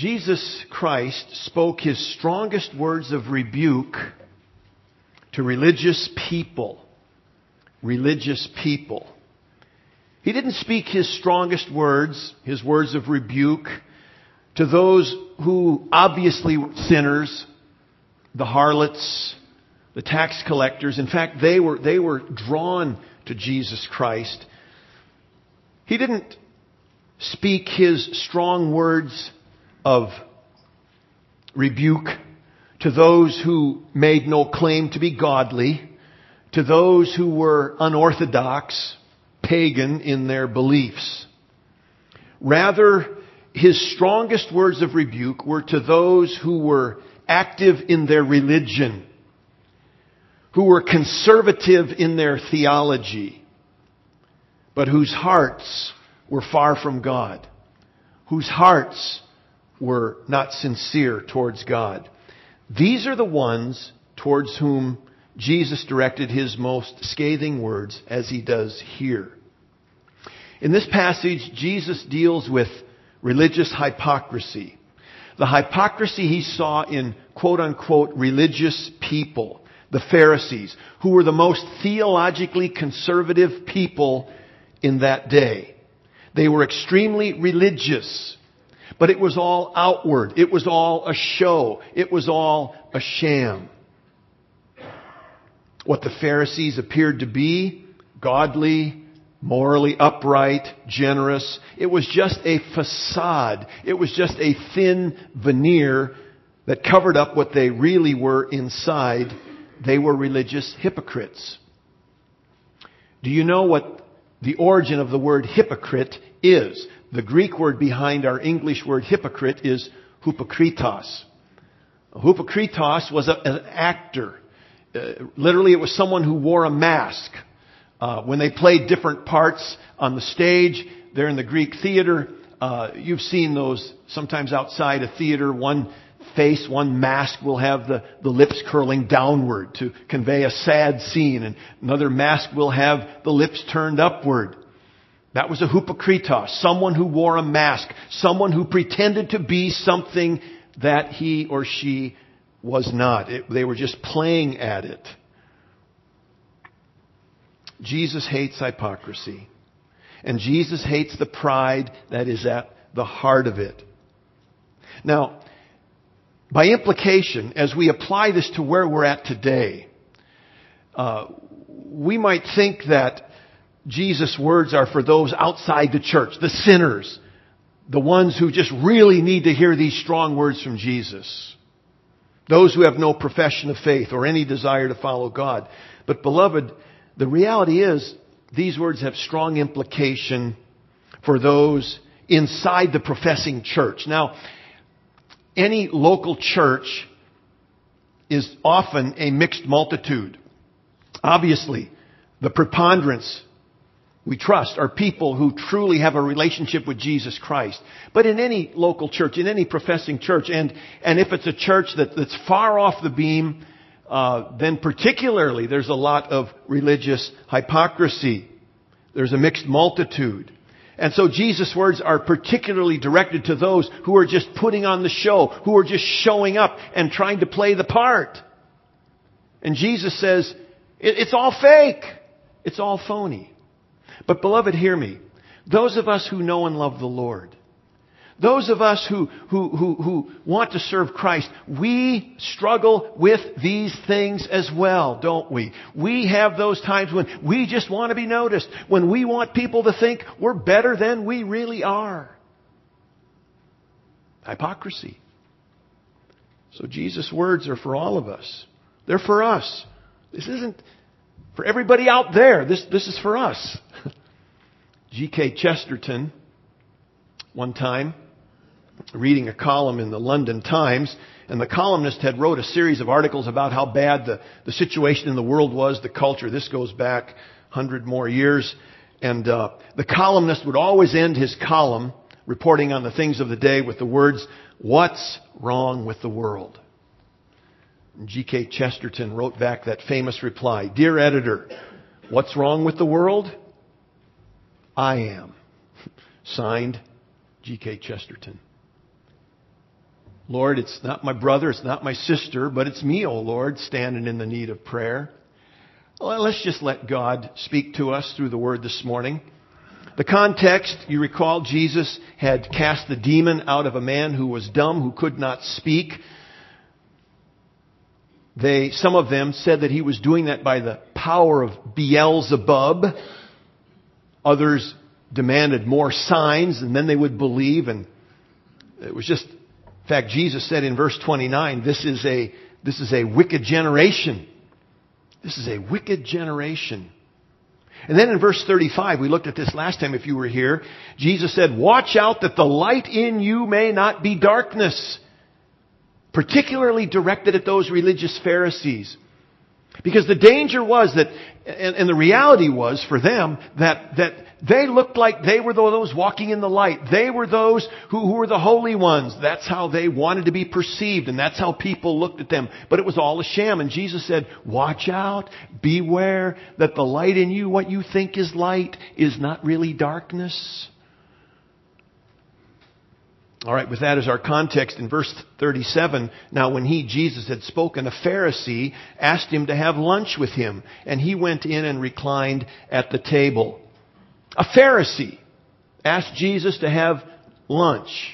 Jesus Christ spoke His strongest words of rebuke to religious people. Religious people. He didn't speak His strongest words, His words of rebuke, to those who obviously were sinners, the harlots, the tax collectors. In fact, they were drawn to Jesus Christ. He didn't speak His strong words of rebuke to those who made no claim to be godly, to those who were unorthodox, pagan in their beliefs. Rather, His strongest words of rebuke were to those who were active in their religion, who were conservative in their theology, but whose hearts were far from God, whose hearts were not sincere towards God. These are the ones towards whom Jesus directed His most scathing words, as He does here. In this passage, Jesus deals with religious hypocrisy. The hypocrisy He saw in quote-unquote religious people, the Pharisees, who were the most theologically conservative people in that day. They were extremely religious, but it was all outward. It was all a show. It was all a sham. What the Pharisees appeared to be, godly, morally upright, generous, it was just a facade. It was just a thin veneer that covered up what they really were inside. They were religious hypocrites. Do you know what the origin of the word hypocrite is? The Greek word behind our English word hypocrite is hypokritos. Hypokritos was an actor. Literally, it was someone who wore a mask. When they played different parts on the stage, there in the Greek theater, you've seen those sometimes outside a theater. One face, one mask will have the lips curling downward to convey a sad scene, and another mask will have the lips turned upward. That was a hypokritos, someone who wore a mask, someone who pretended to be something that he or she was not. They were just playing at it. Jesus hates hypocrisy. And Jesus hates the pride that is at the heart of it. Now, by implication, as we apply this to where we're at today, we might think that Jesus' words are for those outside the church, the sinners, the ones who just really need to hear these strong words from Jesus. Those who have no profession of faith or any desire to follow God. But beloved, the reality is these words have strong implication for those inside the professing church. Now, any local church is often a mixed multitude. Obviously, the preponderance, we trust, are people who truly have a relationship with Jesus Christ. But in any local church, in any professing church, and if it's a church that's far off the beam, then particularly there's a lot of religious hypocrisy. There's a mixed multitude. And so Jesus' words are particularly directed to those who are just putting on the show, who are just showing up and trying to play the part. And Jesus says, it's all fake. It's all phony. But beloved, hear me. Those of us who know and love the Lord, those of us who want to serve Christ, we struggle with these things as well, don't we? We have those times when we just want to be noticed, when we want people to think we're better than we really are. Hypocrisy. So Jesus' words are for all of us. They're for us. This isn't for everybody out there. This is for us. G.K. Chesterton, one time, reading a column in the London Times, and the columnist had wrote a series of articles about how bad the situation in the world was, the culture. This goes back 100 more years. And the columnist would always end his column reporting on the things of the day with the words, "What's wrong with the world?" And G.K. Chesterton wrote back that famous reply, "Dear editor, what's wrong with the world? I am." Signed, G.K. Chesterton. Lord, it's not my brother, it's not my sister, but it's me, O Lord, standing in the need of prayer. Well, let's just let God speak to us through the Word this morning. The context, you recall, Jesus had cast the demon out of a man who was dumb, who could not speak. Some of them said that he was doing that by the power of Beelzebub. Others demanded more signs, and then they would believe. And it was just, in fact, Jesus said in verse 29, this is a wicked generation. This is a wicked generation. And then in verse 35, we looked at this last time if you were here, Jesus said, watch out that the light in you may not be darkness. Particularly directed at those religious Pharisees. Because the danger was that, and the reality was for them, that they looked like they were those walking in the light. They were those who were the holy ones. That's how they wanted to be perceived, and that's how people looked at them. But it was all a sham, and Jesus said, watch out, beware that the light in you, what you think is light, is not really darkness. All right, with that as our context, in verse 37, now when Jesus had spoken, a Pharisee asked him to have lunch with him, and he went in and reclined at the table. A Pharisee asked Jesus to have lunch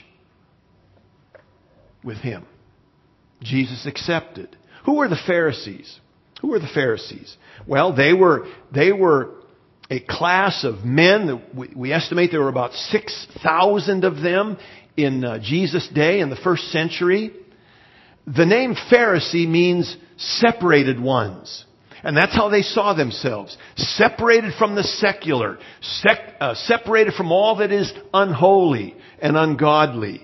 with him. Jesus accepted. Who were the Pharisees? Who were the Pharisees? Well, they were a class of men. We estimate there were about 6,000 of them in Jesus' day, in the first century. The name Pharisee means separated ones. And that's how they saw themselves. Separated from the secular. Separated from all that is unholy and ungodly.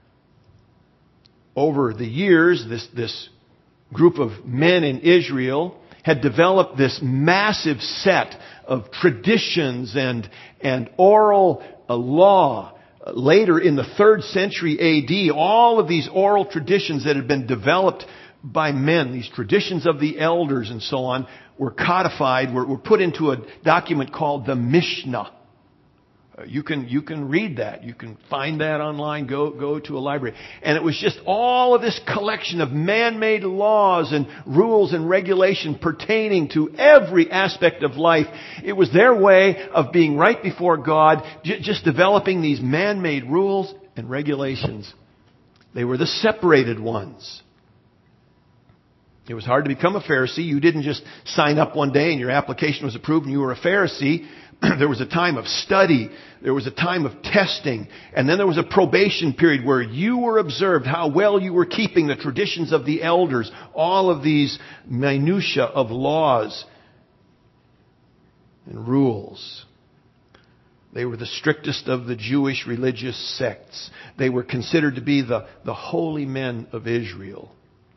Over the years, this group of men in Israel had developed this massive set of traditions and oral law. Later in the 3rd century AD, all of these oral traditions that had been developed by men, these traditions of the elders and so on, were codified, were put into a document called the Mishnah. You can read that. You can find that online. Go to a library. And it was just all of this collection of man-made laws and rules and regulation pertaining to every aspect of life. It was their way of being right before God, just developing these man-made rules and regulations. They were the separated ones. It was hard to become a Pharisee. You didn't just sign up one day and your application was approved and you were a Pharisee. There was a time of study. There was a time of testing. And then there was a probation period where you were observed how well you were keeping the traditions of the elders. All of these minutiae of laws and rules. They were the strictest of the Jewish religious sects. They were considered to be the holy men of Israel.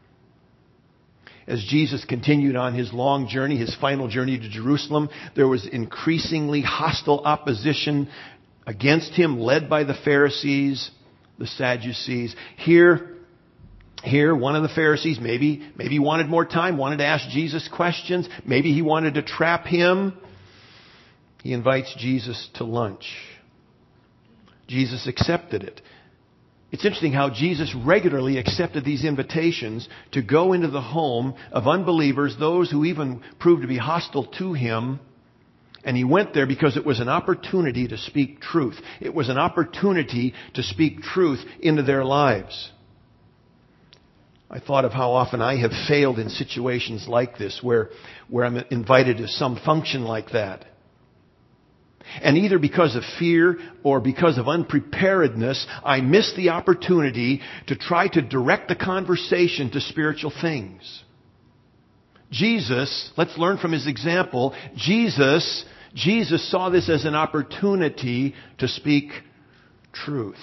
As Jesus continued on his long journey, his final journey to Jerusalem, there was increasingly hostile opposition against him, led by the Pharisees, the Sadducees. Here, one of the Pharisees maybe wanted more time, wanted to ask Jesus questions. Maybe he wanted to trap him. He invites Jesus to lunch. Jesus accepted it. It's interesting how Jesus regularly accepted these invitations to go into the home of unbelievers, those who even proved to be hostile to him. And he went there because it was an opportunity to speak truth. It was an opportunity to speak truth into their lives. I thought of how often I have failed in situations like this where I'm invited to some function like that. And either because of fear or because of unpreparedness, I miss the opportunity to try to direct the conversation to spiritual things. Jesus, let's learn from his example, Jesus saw this as an opportunity to speak truth.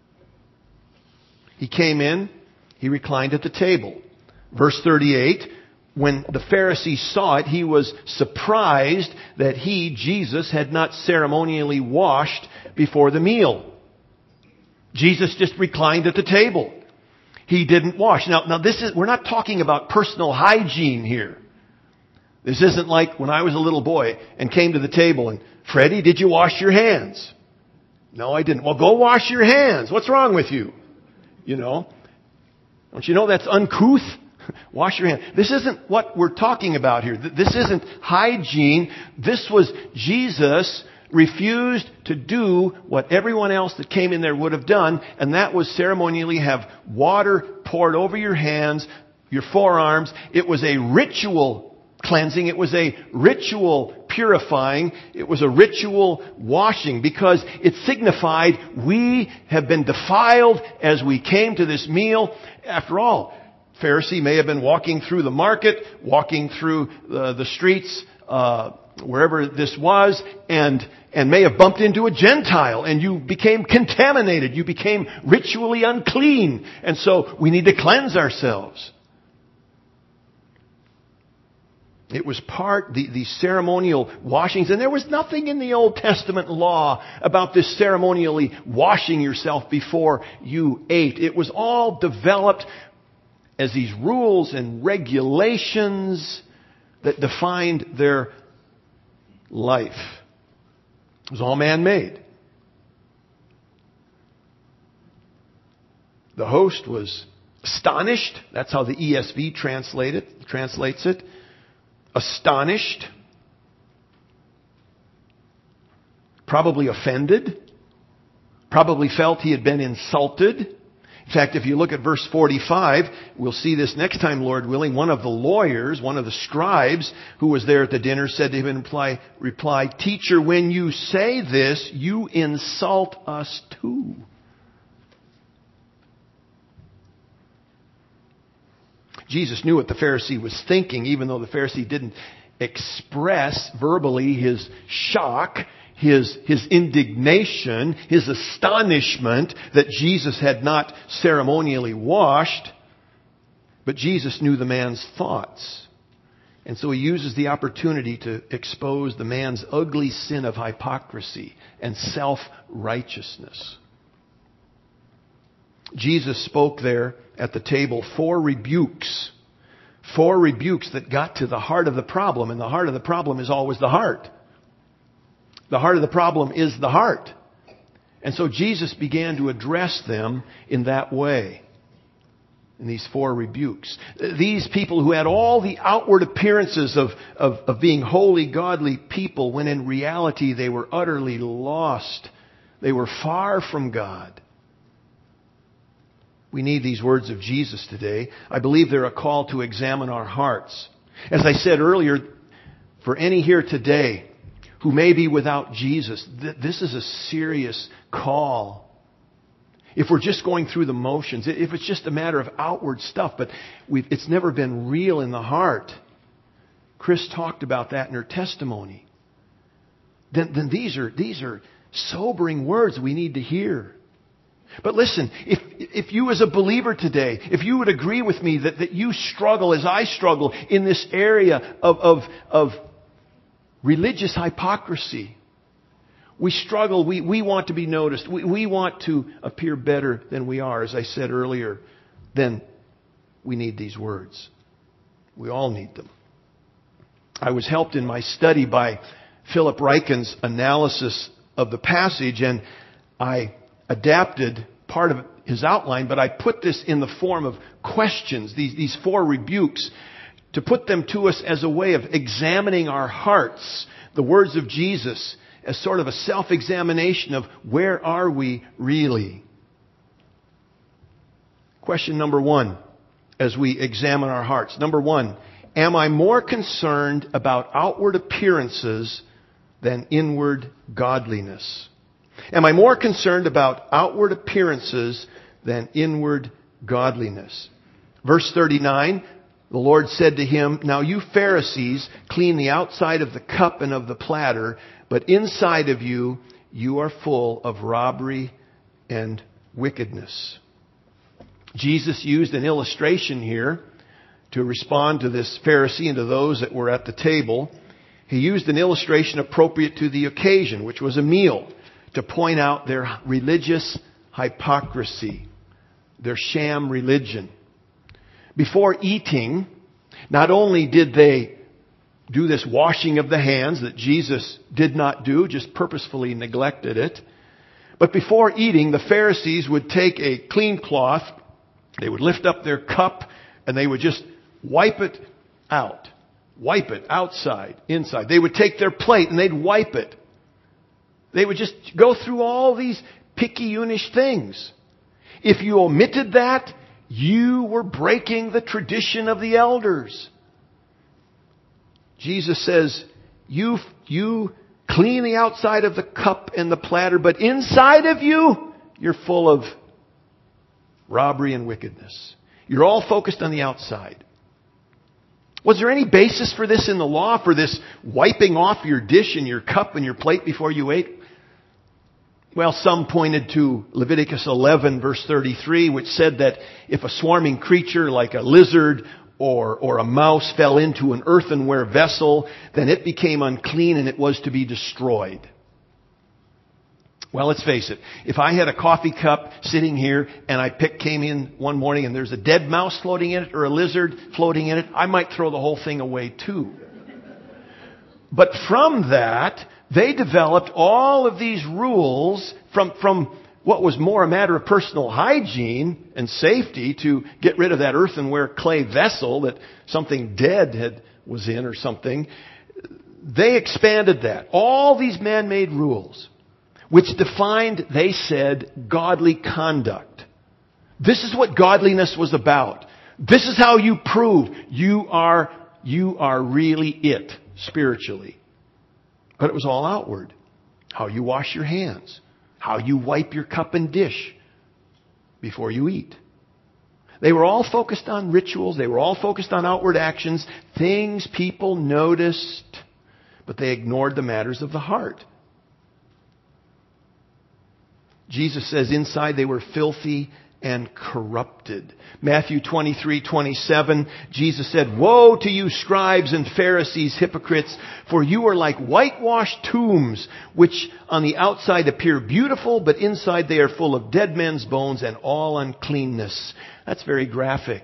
He came in, he reclined at the table. Verse 38, when the Pharisee saw it, he was surprised that he, Jesus, had not ceremonially washed before the meal. Jesus just reclined at the table. He didn't wash. Now we're not talking about personal hygiene here. This isn't like when I was a little boy and came to the table and, Freddie, did you wash your hands? No, I didn't. Well, go wash your hands. What's wrong with you? You know. Don't you know that's uncouth? Wash your hands. This isn't what we're talking about here. This isn't hygiene. This was Jesus refused to do what everyone else that came in there would have done, and that was ceremonially have water poured over your hands, your forearms. It was a ritual cleansing. It was a ritual purifying. It was a ritual washing, because it signified we have been defiled as we came to this meal. After all, Pharisee may have been walking through the market, walking through the streets, wherever this was, and may have bumped into a Gentile, and you became contaminated. You became ritually unclean. And so we need to cleanse ourselves. It was the ceremonial washings, and there was nothing in the Old Testament law about this ceremonially washing yourself before you ate. It was all developed as these rules and regulations that defined their life. It was all man-made. The host was astonished. That's how the ESV translates it. Astonished. Probably offended. Probably felt he had been insulted. In fact, if you look at verse 45, we'll see this next time, Lord willing. One of the lawyers, one of the scribes who was there at the dinner said to him in reply, "Teacher, when you say this, you insult us too." Jesus knew what the Pharisee was thinking, even though the Pharisee didn't express verbally his shock, his indignation, his astonishment that Jesus had not ceremonially washed. But Jesus knew the man's thoughts. And so he uses the opportunity to expose the man's ugly sin of hypocrisy and self-righteousness. Jesus spoke there at the table 4 rebukes. 4 rebukes that got to the heart of the problem. And the heart of the problem is always the heart. The heart of the problem is the heart. And so Jesus began to address them in that way. In these 4 rebukes. These people who had all the outward appearances of being holy, godly people, when in reality they were utterly lost. They were far from God. We need these words of Jesus today. I believe they're a call to examine our hearts. As I said earlier, for any here today who may be without Jesus, this is a serious call. If we're just going through the motions, if it's just a matter of outward stuff, but it's never been real in the heart. Chris talked about that in her testimony. Then these are sobering words we need to hear. But listen, if you as a believer today, if you would agree with me that you struggle as I struggle in this area of religious hypocrisy, we struggle, we want to be noticed, we want to appear better than we are, as I said earlier, then we need these words. We all need them. I was helped in my study by Philip Ryken's analysis of the passage, and I adapted part of his outline, but I put this in the form of questions, these 4 rebukes, to put them to us as a way of examining our hearts, the words of Jesus, as sort of a self-examination of where are we really. Question number 1, as we examine our hearts. Number 1, am I more concerned about outward appearances than inward godliness? Am I more concerned about outward appearances than inward godliness? Verse 39, the Lord said to him, "Now you Pharisees clean the outside of the cup and of the platter, but inside of you, you are full of robbery and wickedness." Jesus used an illustration here to respond to this Pharisee and to those that were at the table. He used an illustration appropriate to the occasion, which was a meal, to point out their religious hypocrisy, their sham religion. Before eating, not only did they do this washing of the hands that Jesus did not do, just purposefully neglected it, but before eating, the Pharisees would take a clean cloth They would lift up their cup and they would just wipe it out. Wipe it outside, inside. They would take their plate and they'd wipe it. They would just go through all these picayunish things. If you omitted that, you were breaking the tradition of the elders. Jesus says, you clean the outside of the cup and the platter, but inside of you, you're full of robbery and wickedness. You're all focused on the outside. Was there any basis for this in the law, for this wiping off your dish and your cup and your plate before you ate? Well, some pointed to Leviticus 11 verse 33, which said that if a swarming creature like a lizard or a mouse fell into an earthenware vessel, then it became unclean and it was to be destroyed. Well, let's face it. If I had a coffee cup sitting here and I came in one morning and there's a dead mouse floating in it or a lizard floating in it, I might throw the whole thing away too. But from that, they developed all of these rules from what was more a matter of personal hygiene and safety to get rid of that earthenware clay vessel that something dead was in or something. They expanded that. All these man-made rules, which defined, they said, godly conduct. This is what godliness was about. This is how you prove you are really it spiritually. But it was all outward. How you wash your hands. How you wipe your cup and dish before you eat. They were all focused on rituals. They were all focused on outward actions. Things people noticed, but they ignored the matters of the heart. Jesus says inside they were filthy and corrupted. Matthew 23:27, Jesus said, "Woe to you, scribes and Pharisees, hypocrites, for you are like whitewashed tombs, which on the outside appear beautiful, but inside they are full of dead men's bones and all uncleanness." That's very graphic.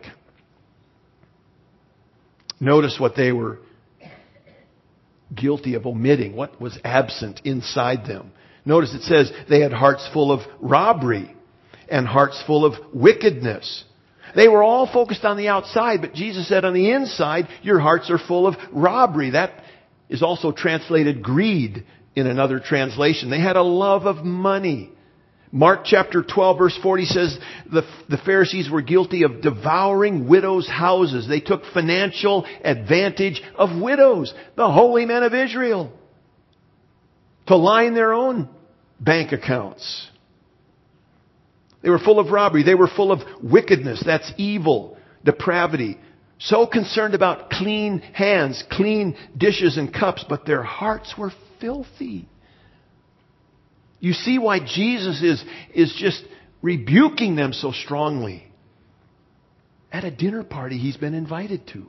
Notice what they were guilty of omitting, what was absent inside them. Notice it says they had hearts full of robbery and hearts full of wickedness. They were all focused on the outside, but Jesus said on the inside, your hearts are full of robbery. That is also translated greed in another translation. They had a love of money. Mark chapter 12 verse 40 says the Pharisees were guilty of devouring widows' houses. They took financial advantage of widows, the holy men of Israel, to line their own bank accounts. They were full of robbery. They were full of wickedness. That's evil, depravity. So concerned about clean hands, clean dishes and cups, but their hearts were filthy. You see why Jesus is just rebuking them so strongly at a dinner party he's been invited to.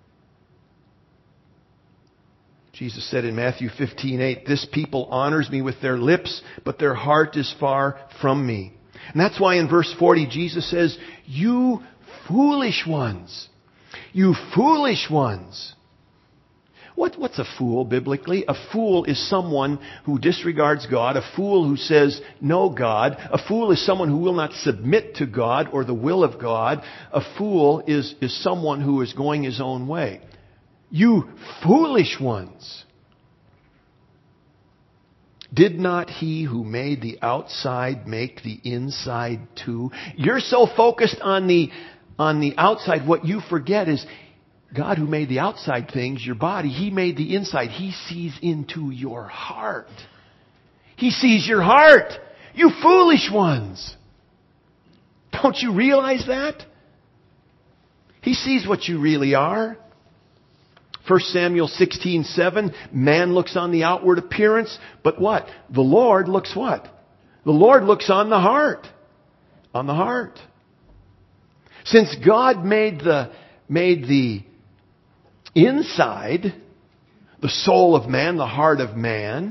Jesus said in Matthew 15:8, "This people honors me with their lips, but their heart is far from me." And that's why in verse 40 Jesus says, "You foolish ones, you foolish ones." What's a fool biblically? A fool is someone who disregards God. A fool who says, "No God." A fool is someone who will not submit to God or the will of God. A fool is someone who is going his own way. You foolish ones. Did not He who made the outside make the inside too? You're so focused on the outside, what you forget is God who made the outside things, your body, He made the inside. He sees into your heart. He sees your heart. You foolish ones. Don't you realize that? He sees what you really are. 1 Samuel 16:7, man looks on the outward appearance, but what? The Lord looks what? The Lord looks on the heart. On the heart. Since God made the inside, the soul of man, the heart of man,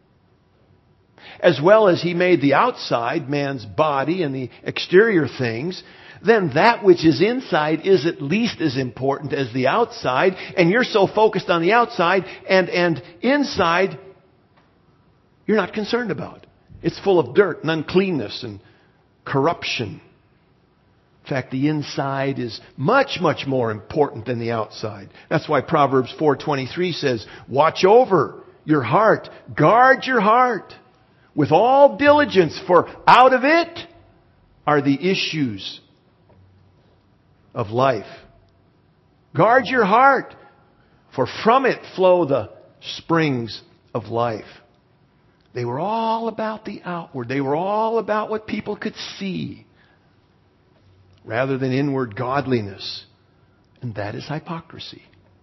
as well as He made the outside, man's body and the exterior things, then that which is inside is at least as important as the outside. And you're so focused on the outside and inside, you're not concerned about. It's full of dirt and uncleanness and corruption. In fact, the inside is much, much more important than the outside. That's why Proverbs 4:23 says, watch over your heart, guard your heart with all diligence, for out of it are the issues of life. Guard your heart, for from it flow the springs of life. They were all about the outward. They were all about what people could see, rather than inward godliness. And that is hypocrisy.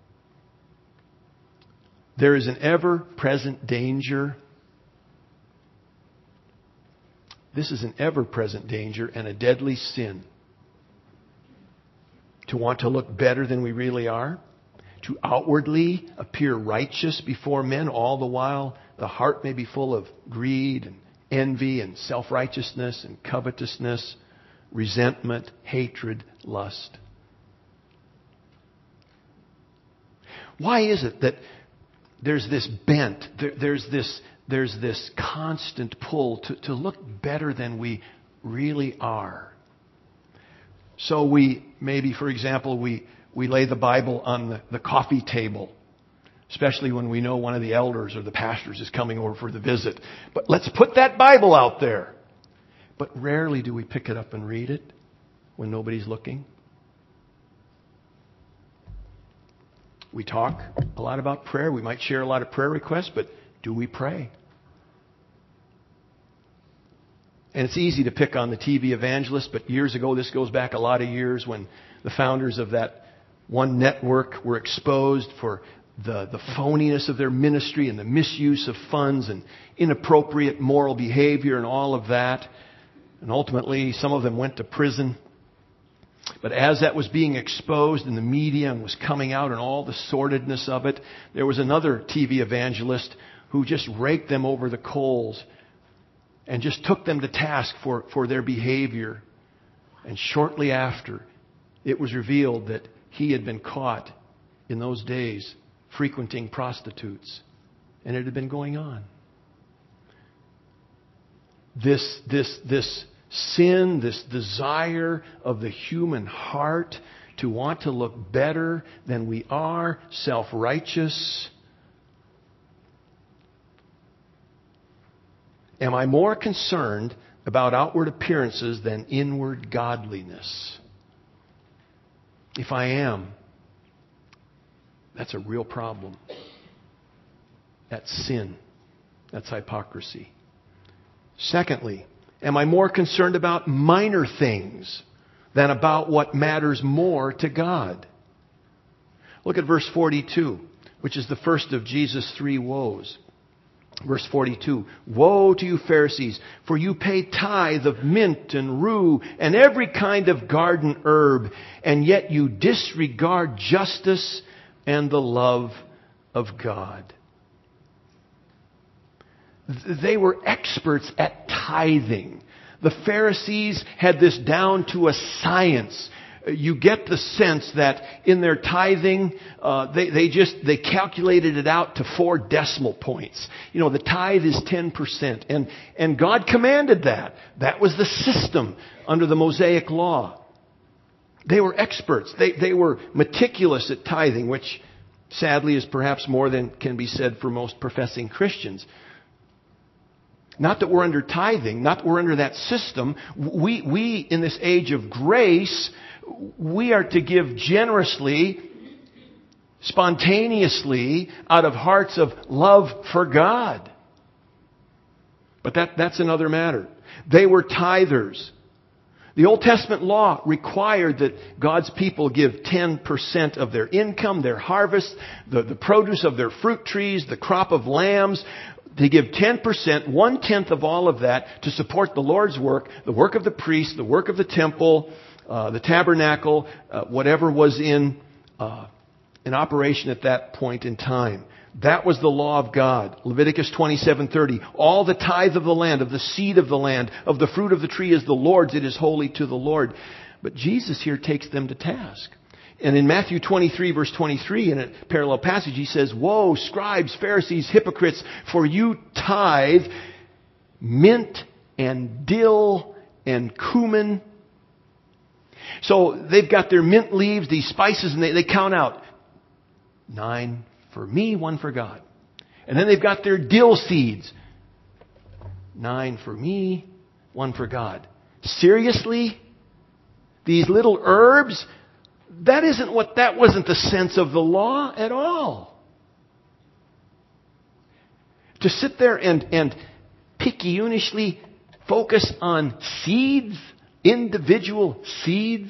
There is an ever-present danger. This is an ever-present danger and a deadly sin. To want to look better than we really are. To outwardly appear righteous before men, all the while the heart may be full of greed and envy and self-righteousness and covetousness, resentment, hatred, lust. Why is it that there's this bent, there's this constant pull to look better than we really are? So we, maybe for example, we lay the Bible on the coffee table, especially when we know one of the elders or the pastors is coming over for the visit. But let's put that Bible out there. But rarely do we pick it up and read it when nobody's looking. We talk a lot about prayer. We might share a lot of prayer requests, but do we pray? And it's easy to pick on the TV evangelists, but years ago, this goes back a lot of years, when the founders of that one network were exposed for the phoniness of their ministry and the misuse of funds and inappropriate moral behavior and all of that. And ultimately, some of them went to prison. But as that was being exposed in the media and was coming out and all the sordidness of it, there was another TV evangelist who just raked them over the coals and just took them to task for their behavior. And shortly after, it was revealed that he had been caught in those days frequenting prostitutes. And it had been going on. This sin, this desire of the human heart to want to look better than we are, self-righteous. Am I more concerned about outward appearances than inward godliness? If I am, that's a real problem. That's sin. That's hypocrisy. Secondly, am I more concerned about minor things than about what matters more to God? Look at verse 42, which is the first of Jesus' 3 woes. Verse 42, woe to you Pharisees, for you pay tithe of mint and rue and every kind of garden herb, and yet you disregard justice and the love of God. They were experts at tithing. The Pharisees had this down to a science. You get the sense that in their tithing, they calculated it out to 4 decimal points. You know, the tithe is 10%. And God commanded that. That was the system under the Mosaic law. They were experts. They were meticulous at tithing, which sadly is perhaps more than can be said for most professing Christians. Not that we're under tithing, not that we're under that system. We in this age of grace, we are to give generously, spontaneously, out of hearts of love for God. But that's another matter. They were tithers. The Old Testament law required that God's people give 10% of their income, their harvest, the produce of their fruit trees, the crop of lambs. They give 10%, 1/10 of all of that to support the Lord's work, the work of the priest, the work of the temple, the tabernacle, whatever was in operation at that point in time. That was the law of God. Leviticus 27:30. All the tithe of the land, of the seed of the land, of the fruit of the tree is the Lord's. It is holy to the Lord. But Jesus here takes them to task. And in Matthew 23, verse 23, in a parallel passage, he says, woe, scribes, Pharisees, hypocrites, for you tithe mint and dill and cumin, So they've got their mint leaves, these spices, and they count out 9 for me, 1 for God. And then they've got their dill seeds. 9 for me, 1 for God. Seriously? These little herbs? That wasn't the sense of the law at all. To sit there and picayunishly focus on seeds, individual seeds?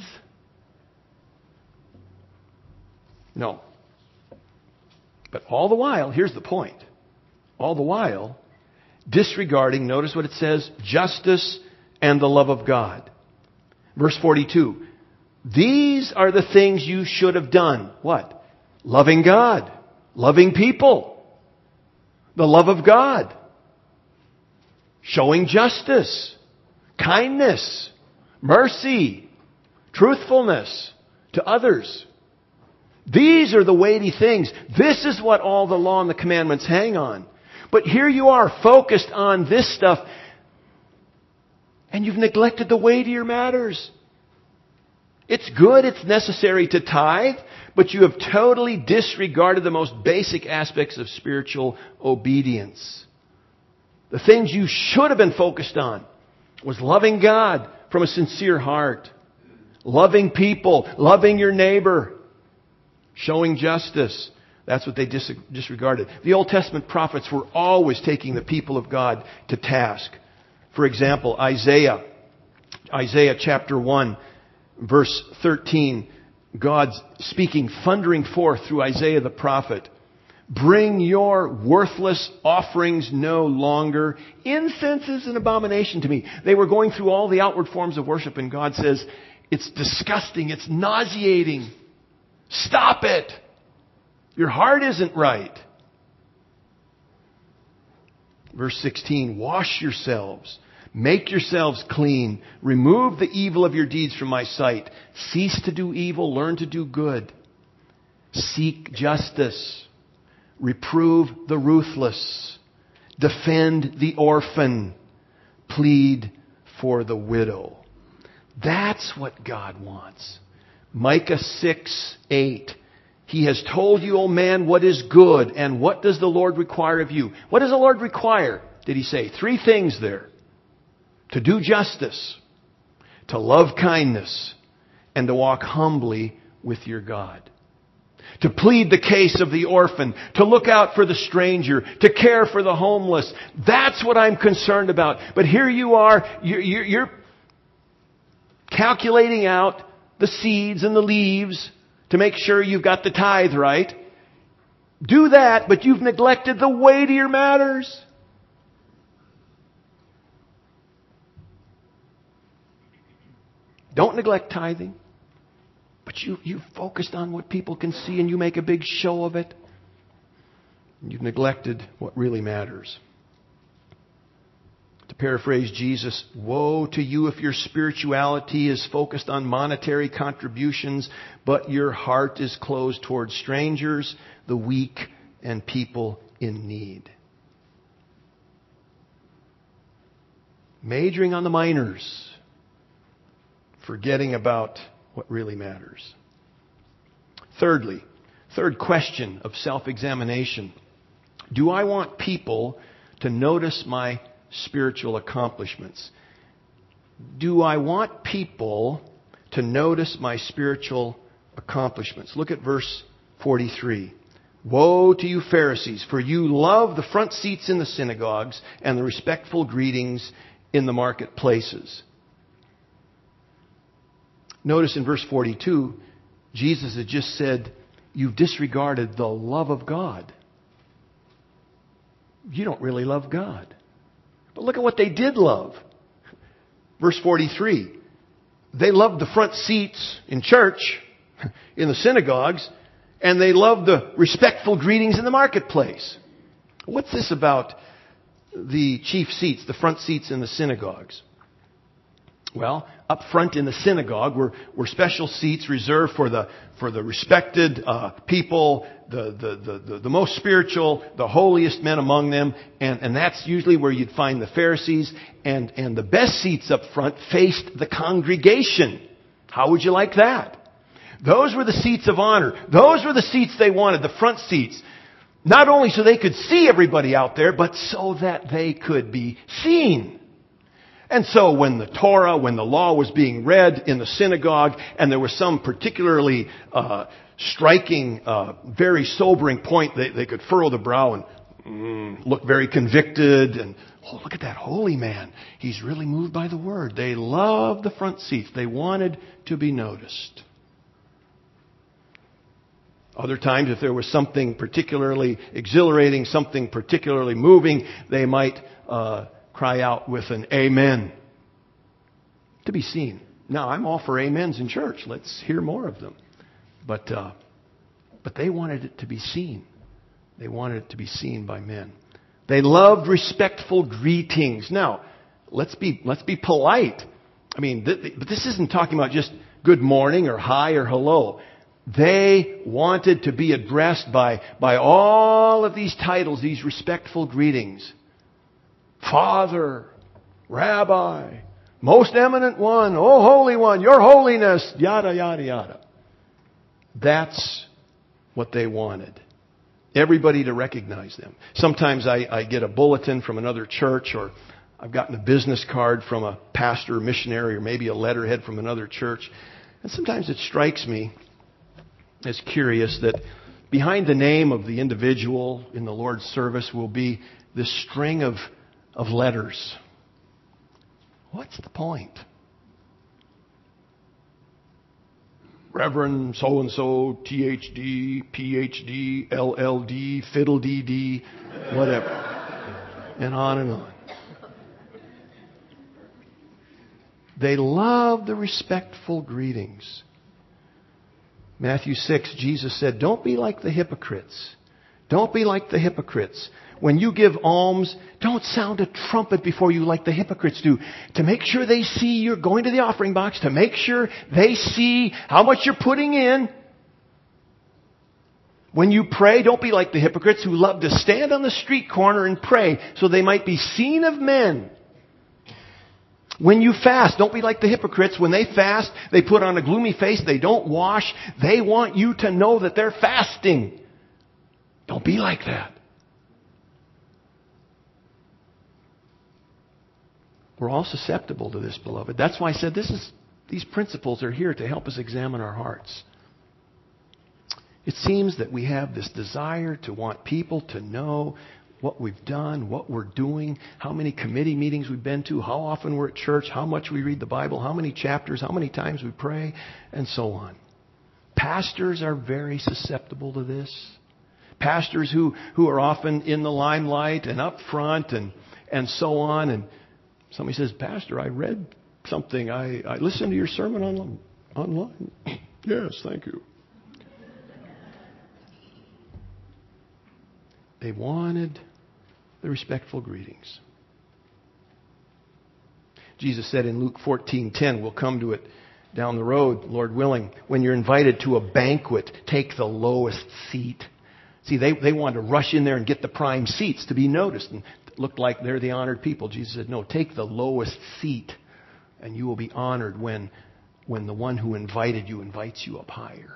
No. But all the while, here's the point. All the while, disregarding, notice what it says, justice and the love of God. Verse 42. These are the things you should have done. What? Loving God. Loving people. The love of God. Showing justice. Kindness. Mercy. Truthfulness to others. These are the weighty things. This is what all the law and the commandments hang on. But here you are focused on this stuff, and you've neglected the weightier matters. It's good, it's necessary to tithe, but you have totally disregarded the most basic aspects of spiritual obedience. The things you should have been focused on was loving God from a sincere heart, loving people, loving your neighbor, showing justice. That's what they disregarded. The Old Testament prophets were always taking the people of God to task. For example, Isaiah chapter 1, verse 13, God's speaking, thundering forth through Isaiah the prophet. Bring your worthless offerings no longer. Incense is an abomination to me. They were going through all the outward forms of worship, and God says, it's disgusting, it's nauseating. Stop it. Your heart isn't right. Verse 16, wash yourselves. Make yourselves clean. Remove the evil of your deeds from my sight. Cease to do evil. Learn to do good. Seek justice. Reprove the ruthless. Defend the orphan. Plead for the widow. That's what God wants. Micah 6:8. He has told you, O man, what is good, and what does the Lord require of you? What does the Lord require, did he say? 3 things there. To do justice, to love kindness, and to walk humbly with your God. To plead the case of the orphan, to look out for the stranger, to care for the homeless. That's what I'm concerned about. But here you are, you're calculating out the seeds and the leaves to make sure you've got the tithe right. Do that, but you've neglected the weightier matters. Don't neglect tithing. But you've focused on what people can see and you make a big show of it. You've neglected what really matters. To paraphrase Jesus, woe to you if your spirituality is focused on monetary contributions, but your heart is closed towards strangers, the weak, and people in need. Majoring on the minors, forgetting about what really matters. Thirdly, third question of self-examination. Do I want people to notice my spiritual accomplishments? Do I want people to notice my spiritual accomplishments? Look at verse 43. Woe to you Pharisees, for you love the front seats in the synagogues and the respectful greetings in the marketplaces. Notice in verse 42, Jesus had just said, you've disregarded the love of God. You don't really love God. But look at what they did love. Verse 43, they loved the front seats in church, in the synagogues, and they loved the respectful greetings in the marketplace. What's this about the chief seats, the front seats in the synagogues? Well, up front in the synagogue were special seats reserved for the respected people, the most spiritual, the holiest men among them, and that's usually where you'd find the Pharisees. And the best seats up front faced the congregation. How would you like that? Those were the seats of honor. Those were the seats they wanted, the front seats. Not only so they could see everybody out there, but so that they could be seen. And so when the Torah, when the law was being read in the synagogue, and there was some particularly striking, very sobering point, they could furrow the brow and look very convicted. And, oh, look at that holy man. He's really moved by the word. They loved the front seats. They wanted to be noticed. Other times, if there was something particularly exhilarating, something particularly moving, they might cry out with an amen to be seen. Now, I'm all for amens in church. Let's hear more of them. But they wanted it to be seen. They wanted it to be seen by men. They loved respectful greetings. Now, let's be polite. I mean, but this isn't talking about just good morning or hi or hello. They wanted to be addressed by all of these titles, these respectful greetings. Father, Rabbi, Most Eminent One, Oh Holy One, Your Holiness, yada, yada, yada. That's what they wanted. Everybody to recognize them. Sometimes I get a bulletin from another church, or I've gotten a business card from a pastor or missionary, or maybe a letterhead from another church. And sometimes it strikes me as curious that behind the name of the individual in the Lord's service will be this string of letters. What's the point? Reverend so-and-so, THD, PhD, LLD, fiddle-dee-dee, whatever. And on and on. They love the respectful greetings. Matthew 6, Jesus said, don't be like the hypocrites. Don't be like the hypocrites. When you give alms, don't sound a trumpet before you like the hypocrites do. To make sure they see you're going to the offering box. To make sure they see how much you're putting in. When you pray, don't be like the hypocrites who love to stand on the street corner and pray so they might be seen of men. When you fast, don't be like the hypocrites. When they fast, they put on a gloomy face. They don't wash. They want you to know that they're fasting. Don't be like that. We're all susceptible to this, beloved. That's why I said these principles are here to help us examine our hearts. It seems that we have this desire to want people to know what we've done, what we're doing, how many committee meetings we've been to, how often we're at church, how much we read the Bible, how many chapters, how many times we pray, and so on. Pastors are very susceptible to this. Pastors who are often in the limelight and up front and so on. And somebody says, Pastor, I read something. I listened to your sermon online. Yes, thank you. They wanted the respectful greetings. Jesus said in Luke 14:10, we'll come to it down the road, Lord willing, when you're invited to a banquet, take the lowest seat. See, they wanted to rush in there and get the prime seats to be noticed and look like they're the honored people. Jesus said, no, take the lowest seat and you will be honored when the one who invited you invites you up higher.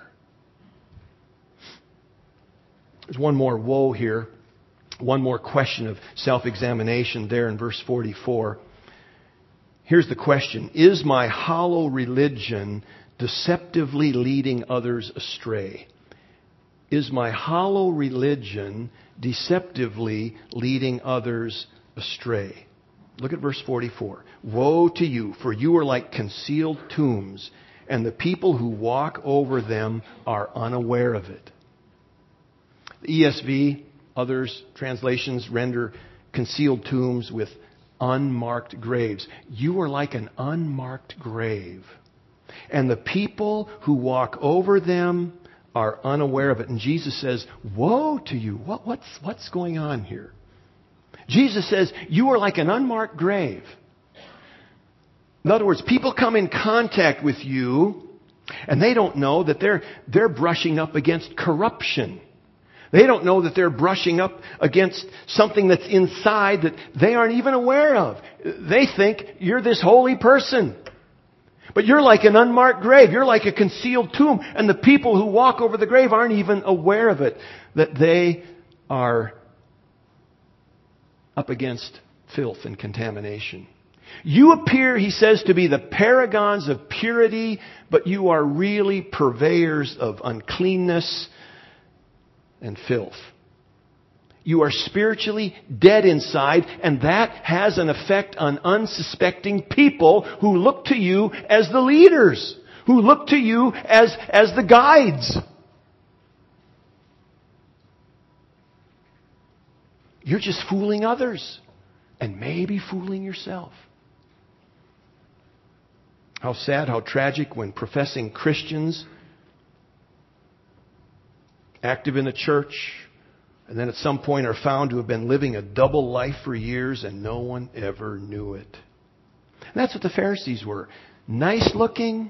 There's one more woe here. One more question of self-examination there in verse 44. Here's the question. Is my hollow religion deceptively leading others astray? Is my hollow religion deceptively leading others astray? Look at verse 44. Woe to you, for you are like concealed tombs, and the people who walk over them are unaware of it. The ESV, others translations render concealed tombs with unmarked graves. You are like an unmarked grave. And the people who walk over them are unaware of it. And Jesus says, woe to you. What's going on here? Jesus says, you are like an unmarked grave. In other words, people come in contact with you and they don't know that they're brushing up against corruption. They don't know that they're brushing up against something that's inside that they aren't even aware of. They think you're this holy person. But you're like an unmarked grave. You're like a concealed tomb. And the people who walk over the grave aren't even aware of it, that they are up against filth and contamination. You appear, he says, to be the paragons of purity, but you are really purveyors of uncleanness and filth. You are spiritually dead inside, and that has an effect on unsuspecting people who look to you as the leaders, who look to you as the guides. You're just fooling others and maybe fooling yourself. How sad, how tragic when professing Christians, active in the church, and then at some point are found to have been living a double life for years and no one ever knew it. And that's what the Pharisees were. Nice looking,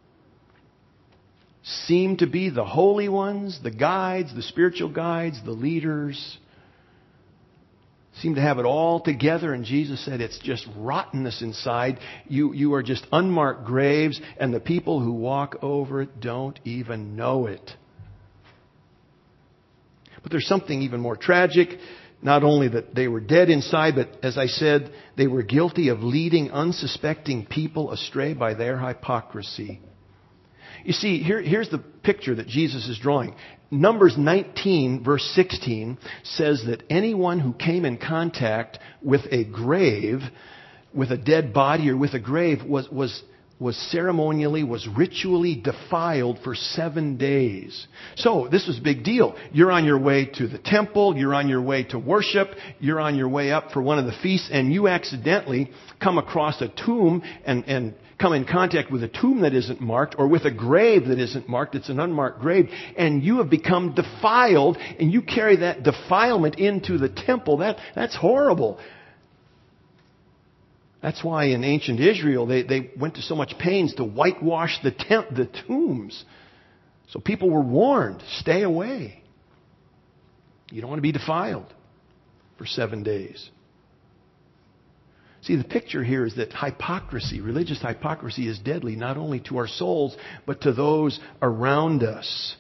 seemed to be the holy ones, the guides, the spiritual guides, the leaders. Seemed to have it all together, and Jesus said it's just rottenness inside. You are just unmarked graves, and the people who walk over it don't even know it. But there's something even more tragic. Not only that they were dead inside, but as I said, they were guilty of leading unsuspecting people astray by their hypocrisy. You see, here's the picture that Jesus is drawing. Numbers 19, verse 16, says that anyone who came in contact with a grave, with a dead body or with a grave, was ceremonially, was ritually defiled for 7 days. So, this was a big deal. You're on your way to the temple, you're on your way to worship, you're on your way up for one of the feasts, and you accidentally come across a tomb and come in contact with a tomb that isn't marked, or with a grave that isn't marked. It's an unmarked grave, and you have become defiled, and you carry that defilement into the temple. That's horrible. That's why in ancient Israel they went to so much pains to whitewash the tombs. So people were warned, stay away. You don't want to be defiled for 7 days. See, the picture here is that hypocrisy, religious hypocrisy, is deadly not only to our souls, but to those around us.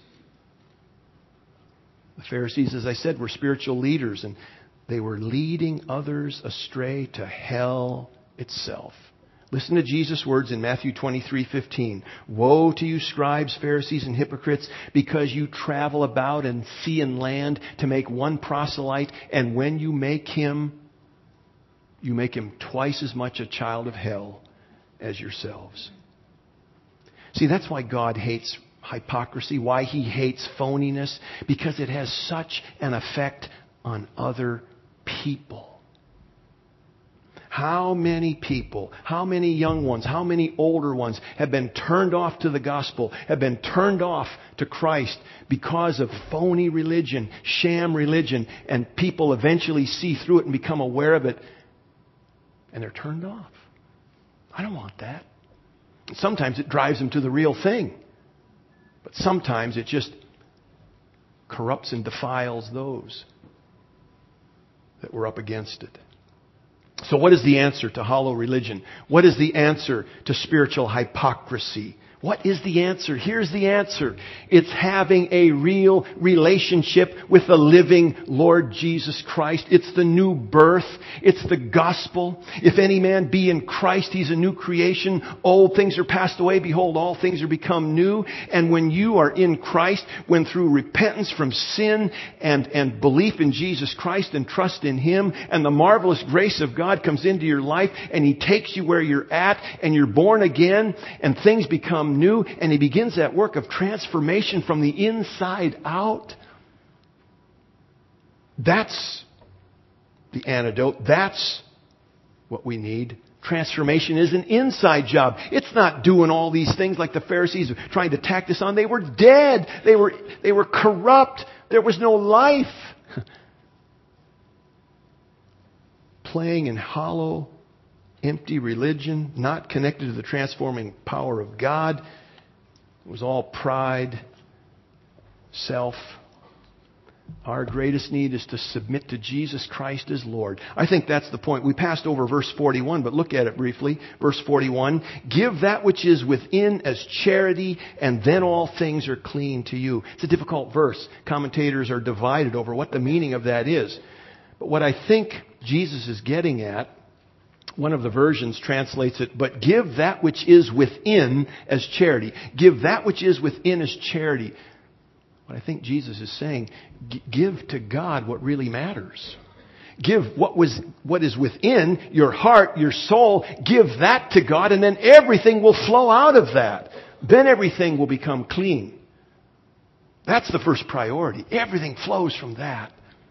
The Pharisees, as I said, were spiritual leaders, and they were leading others astray to hell itself. Listen to Jesus' words in Matthew 23:15. Woe to you, scribes, Pharisees, and hypocrites, because you travel about in sea and land to make one proselyte, and when you make him twice as much a child of hell as yourselves. See, that's why God hates hypocrisy, why He hates phoniness, because it has such an effect on other people. How many people, how many young ones, how many older ones have been turned off to the gospel, have been turned off to Christ because of phony religion, sham religion, and people eventually see through it and become aware of it, and they're turned off. I don't want that. Sometimes it drives them to the real thing, but sometimes it just corrupts and defiles those that were up against it. So what is the answer to hollow religion? What is the answer to spiritual hypocrisy? What is the answer? Here's the answer. It's having a real relationship with the living Lord Jesus Christ. It's the new birth. It's the gospel. If any man be in Christ, he's a new creation. Old things are passed away. Behold, all things are become new. And when you are in Christ, when through repentance from sin and belief in Jesus Christ and trust in Him, and the marvelous grace of God comes into your life, and He takes you where you're at, and you're born again, and things become new, and He begins that work of transformation from the inside out. That's the antidote. That's what we need. Transformation is an inside job. It's not doing all these things like the Pharisees were trying to tack this on. They were dead. They were corrupt. There was no life. Playing in hollow, empty religion, not connected to the transforming power of God. It was all pride, self. Our greatest need is to submit to Jesus Christ as Lord. I think that's the point. We passed over verse 41, but look at it briefly. Verse 41, give that which is within as charity, and then all things are clean to you. It's a difficult verse. Commentators are divided over what the meaning of that is. But what I think Jesus is getting at, one of the versions translates it, but give that which is within as charity. Give that which is within as charity. What I think Jesus is saying, give to God what really matters. Give what is within your heart, your soul, give that to God, and then everything will flow out of that. Then everything will become clean. That's the first priority. Everything flows from that.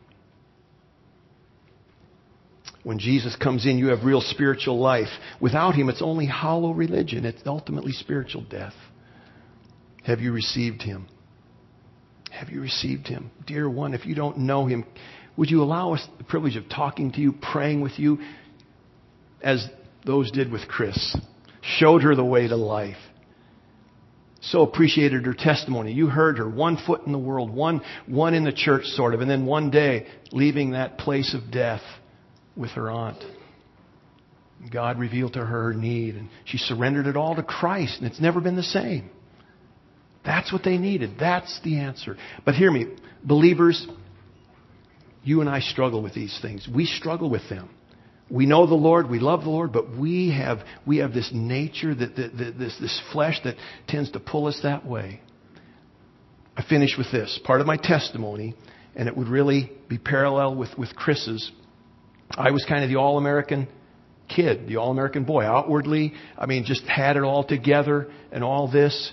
When Jesus comes in, you have real spiritual life. Without Him, it's only hollow religion. It's ultimately spiritual death. Have you received Him? Have you received Him? Dear one, if you don't know Him, would you allow us the privilege of talking to you, praying with you, as those did with Chris? Showed her the way to life. So appreciated her testimony. You heard her, 1 foot in the world, one in the church sort of, and then one day leaving that place of death with her aunt. God revealed to her need, and she surrendered it all to Christ, and it's never been the same. That's what they needed. That's the answer. But hear me, believers, you and I struggle with these things. We struggle with them. We know the Lord, we love the Lord, but we have this nature, this flesh that tends to pull us that way. I finish with this. Part of my testimony, and it would really be parallel with Chris's. I was kind of the all-American kid, the all-American boy. Outwardly, just had it all together and all this.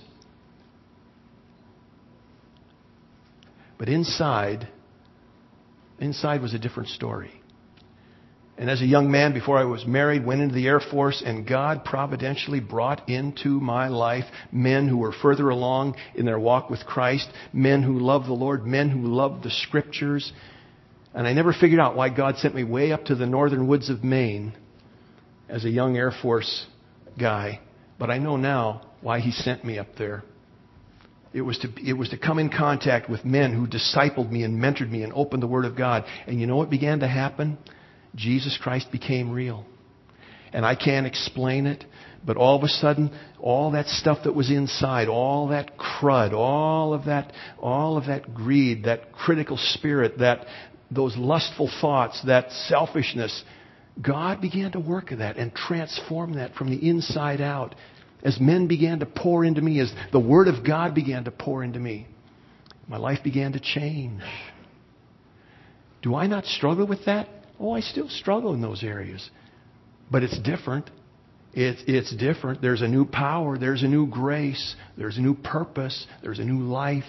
But inside was a different story. And as a young man, before I was married, went into the Air Force, and God providentially brought into my life men who were further along in their walk with Christ, men who loved the Lord, men who loved the Scriptures. And I never figured out why God sent me way up to the northern woods of Maine as a young Air Force guy. But I know now why He sent me up there. It was to come in contact with men who discipled me and mentored me and opened the Word of God. And you know what began to happen? Jesus Christ became real. And I can't explain it, but all of a sudden, all that stuff that was inside, all that crud, all of that greed, that critical spirit, those lustful thoughts, that selfishness, God began to work at that and transform that from the inside out. As men began to pour into me, as the Word of God began to pour into me, my life began to change. Do I not struggle with that? Oh, I still struggle in those areas. But it's different. It's different. There's a new power. There's a new grace. There's a new purpose. There's a new life.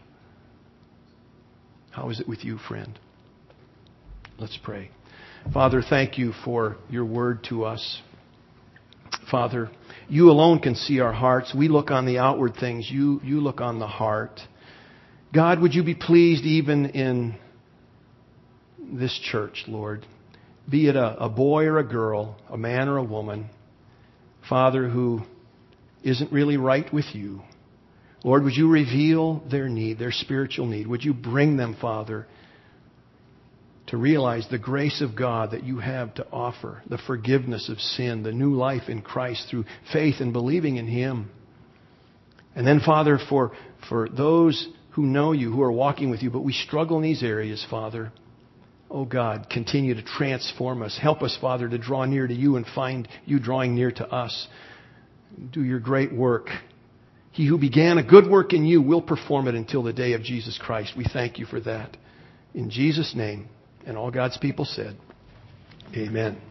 How is it with you, friend? Let's pray. Father, thank you for your word to us. Father, you alone can see our hearts. We look on the outward things. You look on the heart. God, would you be pleased even in this church, Lord, be it a boy or a girl, a man or a woman, Father, who isn't really right with you. Lord, would you reveal their need, their spiritual need? Would you bring them, Father, to realize the grace of God that you have to offer, the forgiveness of sin, the new life in Christ through faith and believing in Him. And then, Father, for those who know you, who are walking with you, but we struggle in these areas, Father, oh God, continue to transform us. Help us, Father, to draw near to you and find you drawing near to us. Do your great work. He who began a good work in you will perform it until the day of Jesus Christ. We thank you for that. In Jesus' name. And all God's people said, amen.